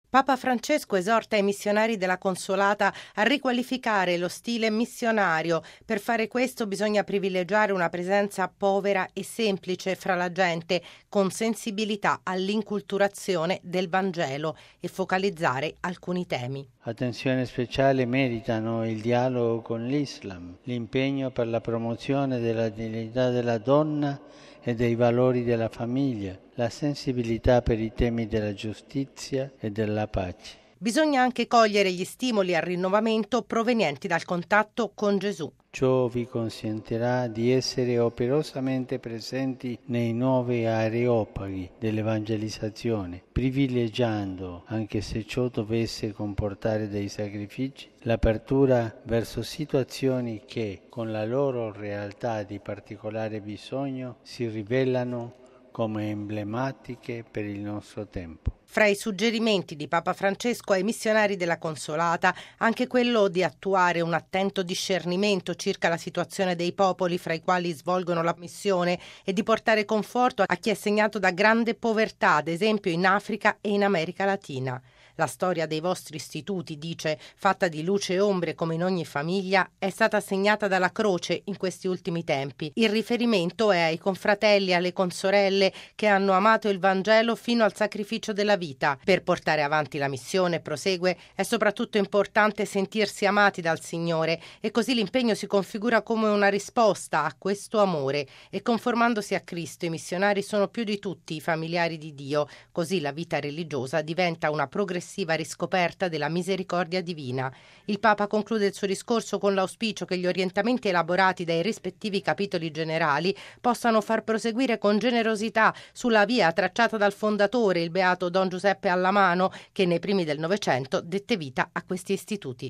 Papa Francesco esorta i missionari della Consolata a riqualificare lo stile missionario. Per fare questo bisogna privilegiare una presenza povera e semplice fra la gente, con sensibilità all'inculturazione del Vangelo e focalizzare alcuni temi. Attenzione speciale meritano il dialogo con l'Islam, l'impegno per la promozione della dignità della donna e dei valori della famiglia, la sensibilità per i temi della giustizia e della pace. Bisogna anche cogliere gli stimoli al rinnovamento provenienti dal contatto con Gesù. Ciò vi consentirà di essere operosamente presenti nei nuovi areopagi dell'evangelizzazione, privilegiando, anche se ciò dovesse comportare dei sacrifici, l'apertura verso situazioni che, con la loro realtà di particolare bisogno, si rivelano come emblematiche per il nostro tempo. Fra i suggerimenti di Papa Francesco ai missionari della Consolata, anche quello di attuare un attento discernimento circa la situazione dei popoli fra i quali svolgono la missione e di portare conforto a chi è segnato da grande povertà, ad esempio in Africa e in America Latina. La storia dei vostri istituti, dice, fatta di luce e ombre come in ogni famiglia, è stata segnata dalla croce in questi ultimi tempi. Il riferimento è ai confratelli e alle consorelle che hanno amato il Vangelo fino al sacrificio della vita. Per portare avanti la missione, prosegue, è soprattutto importante sentirsi amati dal Signore e così l'impegno si configura come una risposta a questo amore e conformandosi a Cristo i missionari sono più di tutti i familiari di Dio, così la vita religiosa diventa una progressiva riscoperta della misericordia divina. Il Papa conclude il suo discorso con l'auspicio che gli orientamenti elaborati dai rispettivi capitoli generali possano far proseguire con generosità sulla via tracciata dal fondatore, il beato Don Giuseppe Allamano, che nei primi del Novecento dette vita a questi istituti.